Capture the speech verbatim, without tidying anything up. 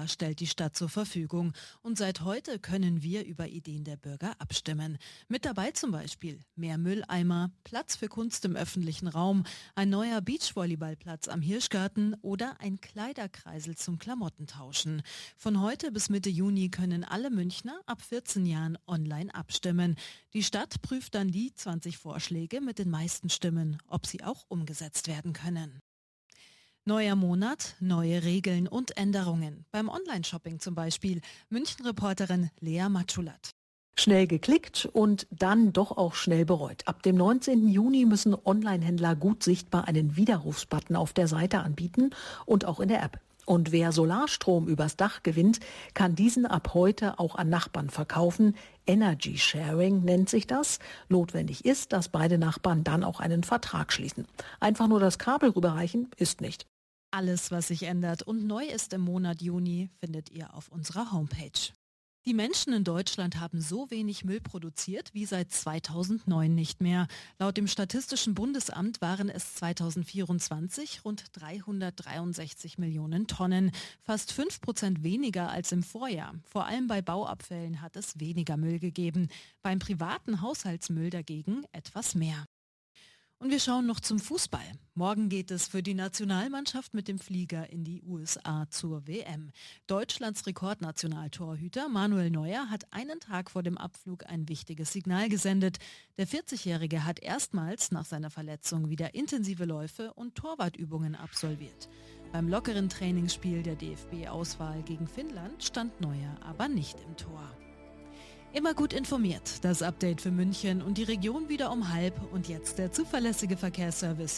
Jahr stellt die Stadt zur Verfügung. Und seit heute können wir über Ideen der Bürger abstimmen. Mit dabei zum Beispiel mehr Mülleimer, Platz für Kunst im öffentlichen Raum, ein neuer Beachvolleyballplatz am Hirschgarten oder ein Kleiderkreisel zum Klamottentauschen. Von heute bis Mitte Juni können alle Münchner ab vierzehn Jahren online abstimmen. Die Stadt prüft dann die zwanzig Vorschläge mit den meisten Stimmen, ob sie auch umgesetzt werden können. Neuer Monat, neue Regeln und Änderungen. Beim Online-Shopping zum Beispiel. München-Reporterin Lea Matschulat. Schnell geklickt und dann doch auch schnell bereut. Ab dem neunzehnten Juni müssen Online-Händler gut sichtbar einen Widerrufsbutton auf der Seite anbieten und auch in der App. Und wer Solarstrom übers Dach gewinnt, kann diesen ab heute auch an Nachbarn verkaufen. Energy Sharing nennt sich das. Notwendig ist, dass beide Nachbarn dann auch einen Vertrag schließen. Einfach nur das Kabel rüberreichen ist nicht. Alles, was sich ändert und neu ist im Monat Juni, findet ihr auf unserer Homepage. Die Menschen in Deutschland haben so wenig Müll produziert wie seit zweitausendneun nicht mehr. Laut dem Statistischen Bundesamt waren es zweitausendvierundzwanzig rund dreihundertdreiundsechzig Millionen Tonnen, fast fünf Prozent weniger als im Vorjahr. Vor allem bei Bauabfällen hat es weniger Müll gegeben, beim privaten Haushaltsmüll dagegen etwas mehr. Und wir schauen noch zum Fußball. Morgen geht es für die Nationalmannschaft mit dem Flieger in die U S A zur W M. Deutschlands Rekordnationaltorhüter Manuel Neuer hat einen Tag vor dem Abflug ein wichtiges Signal gesendet. Der vierzigjährige hat erstmals nach seiner Verletzung wieder intensive Läufe und Torwartübungen absolviert. Beim lockeren Trainingsspiel der D F B-Auswahl gegen Finnland stand Neuer aber nicht im Tor. Immer gut informiert, das Update für München und die Region wieder um halb und jetzt der zuverlässige Verkehrsservice